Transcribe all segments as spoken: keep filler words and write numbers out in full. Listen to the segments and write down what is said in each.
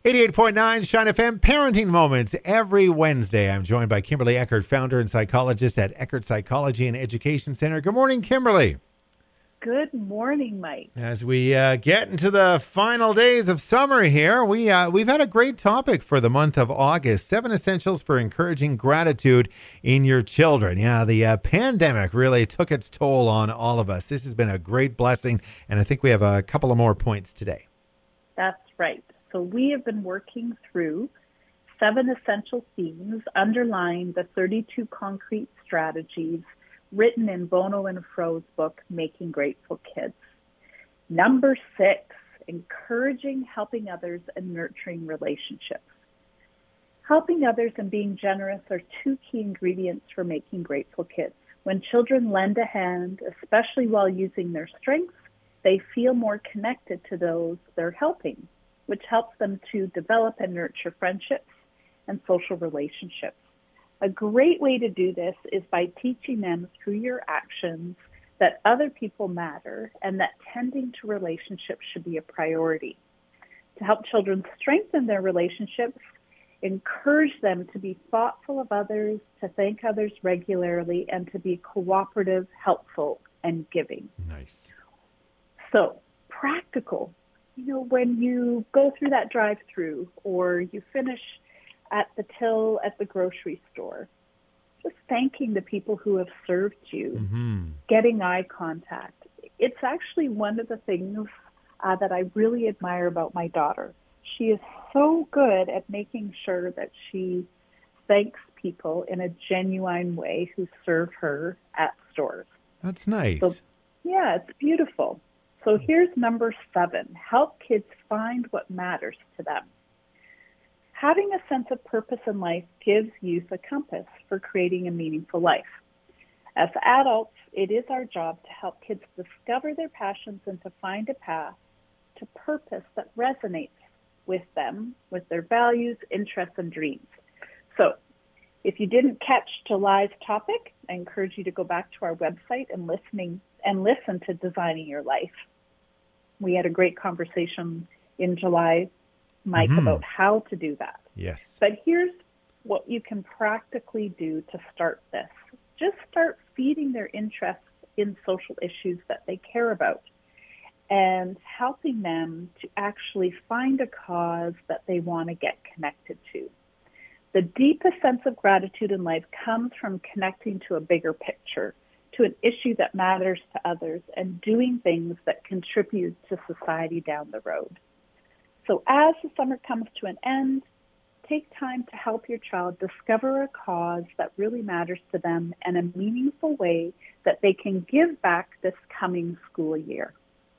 eighty-eight point nine Shine F M, Parenting Moments. Every Wednesday, I'm joined by Kimberly Eckert, founder and psychologist at Eckert Psychology and Education Center. Good morning, Kimberly. Good morning, Mike. As we uh, get into the final days of summer here, we, uh, we've had a great topic for the month of August. Seven essentials for encouraging gratitude in your children. Yeah, the uh, pandemic really took its toll on all of us. This has been a great blessing, and I think we have a couple of more points today. That's right. So we have been working through seven essential themes underlying the thirty-two concrete strategies written in Bono and Fro's book, Making Grateful Kids. Number six, encouraging, helping others, and nurturing relationships. Helping others and being generous are two key ingredients for making grateful kids. When children lend a hand, especially while using their strengths, they feel more connected to those they're helping, which helps them to develop and nurture friendships and social relationships. A great way to do this is by teaching them through your actions that other people matter and that tending to relationships should be a priority. To help children strengthen their relationships, encourage them to be thoughtful of others, to thank others regularly, and to be cooperative, helpful, and giving. Nice. So, practical. You know, when you go through that drive-through or you finish at the till at the grocery store, just thanking the people who have served you, Mm-hmm. getting eye contact. It's actually one of the things uh, that I really admire about my daughter. She is so good at making sure that she thanks people in a genuine way who serve her at stores. That's nice. So, yeah, it's beautiful. So here's number seven, help kids find what matters to them. Having a sense of purpose in life gives youth a compass for creating a meaningful life. As adults, it is our job to help kids discover their passions and to find a path to purpose that resonates with them, with their values, interests, and dreams. So if you didn't catch July's topic, I encourage you to go back to our website and listening and listen to Designing Your Life. We had a great conversation in July, Mike, Mm-hmm. about how to do that. Yes. But here's what you can practically do to start this. Just start feeding their interest in social issues that they care about and helping them to actually find a cause that they want to get connected to. The deepest sense of gratitude in life comes from connecting to a bigger picture, to an issue that matters to others, and doing things that contribute to society down the road. So as the summer comes to an end, take time to help your child discover a cause that really matters to them and a meaningful way that they can give back this coming school year.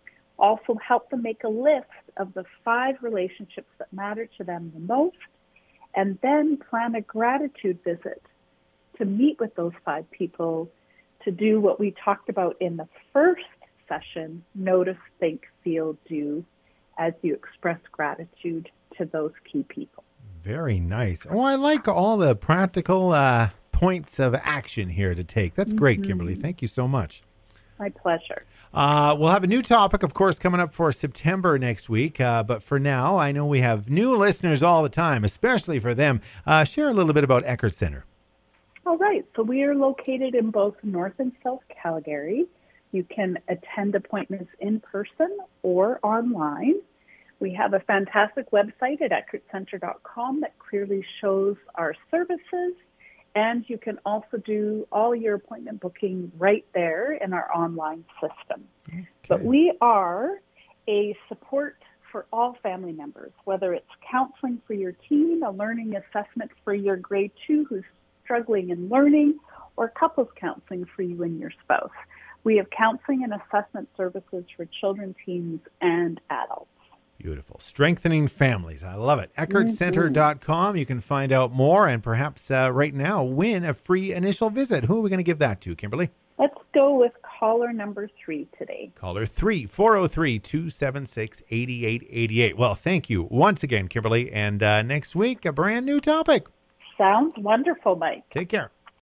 Also help them make a list of the five relationships that matter to them the most, and then plan a gratitude visit to meet with those five people to do what we talked about in the first session, notice, think, feel, do, as you express gratitude to those key people. Very nice. Oh, I like all the practical uh, points of action here to take. That's great, Mm-hmm. Kimberly. Thank you so much. My pleasure. Uh, we'll have a new topic, of course, coming up for September next week. Uh, but for now, I know we have new listeners all the time, especially for them. Uh, share a little bit about Eckert Center. All right. So we are located in both North and South Calgary. You can attend appointments in person or online. We have a fantastic website at eckert center dot com that clearly shows our services, and you can also do all your appointment booking right there in our online system. Okay. But we are a support for all family members, whether it's counseling for your teen, a learning assessment for your grade two who's struggling in learning, or couples counseling for you and your spouse. We have counseling and assessment services for children, teens, and adults. Beautiful. Strengthening families. I love it. eckert center dot com. You can find out more and perhaps uh, right now win a free initial visit. Who are we going to give that to, Kimberly? Let's go with caller number three today. Caller three, four oh three, two seven six, eight eight eight eight. Well, thank you once again, Kimberly. And uh, next week, a brand new topic. Sounds wonderful, Mike. Take care.